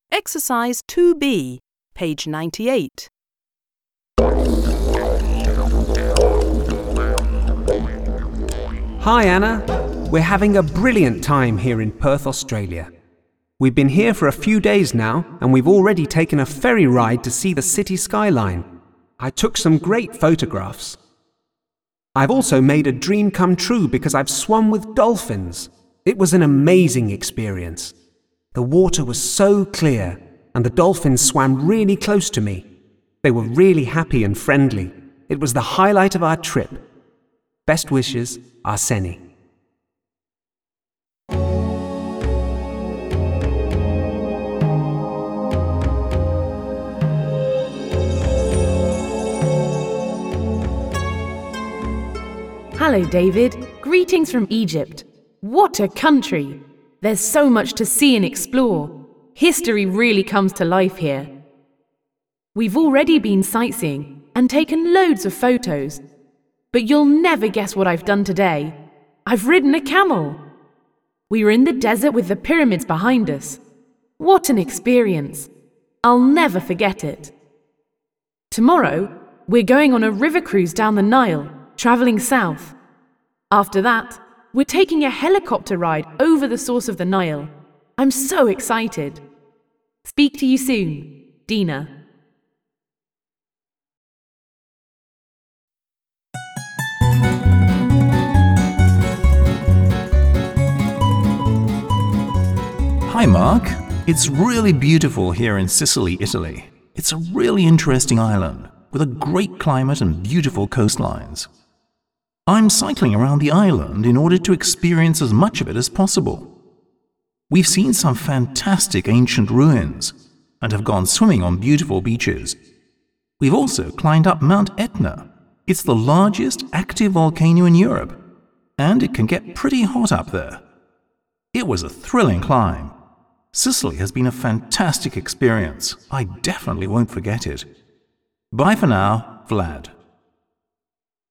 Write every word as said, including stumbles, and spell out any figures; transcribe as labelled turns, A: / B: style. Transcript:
A: Exercise two B, page ninety-eight.
B: Hi Anna, we're having a brilliant time here in Perth, Australia. We've been here for a few days now and we've already taken a ferry ride to see the city skyline. I took some great photographs. I've also made a dream come true because I've swum with dolphins. It was an amazing experience. The water was so clear and the dolphins swam really close to me. They were really happy and friendly. It was the highlight of our trip. Best wishes, Arseni.
C: Hello, David. Greetings from Egypt. What a country! There's so much to see and explore. History really comes to life here. We've already been sightseeing and taken loads of photos. But you'll never guess what I've done today. I've ridden a camel. We were in the desert with the pyramids behind us. What an experience! I'll never forget it. Tomorrow, we're going on a river cruise down the Nile, travelling south. After that, we're taking a helicopter ride over the source of the Nile. I'm so excited. Speak to you soon, Dina.
D: Hi Mark, it's really beautiful here in Sicily, Italy. It's a really interesting island with a great climate and beautiful coastlines. I'm cycling around the island in order to experience as much of it as possible. We've seen some fantastic ancient ruins and have gone swimming on beautiful beaches. We've also climbed up Mount Etna. It's the largest active volcano in Europe, and it can get pretty hot up there. It was a thrilling climb. Sicily has been a fantastic experience. I definitely won't forget it. Bye for now, Vlad.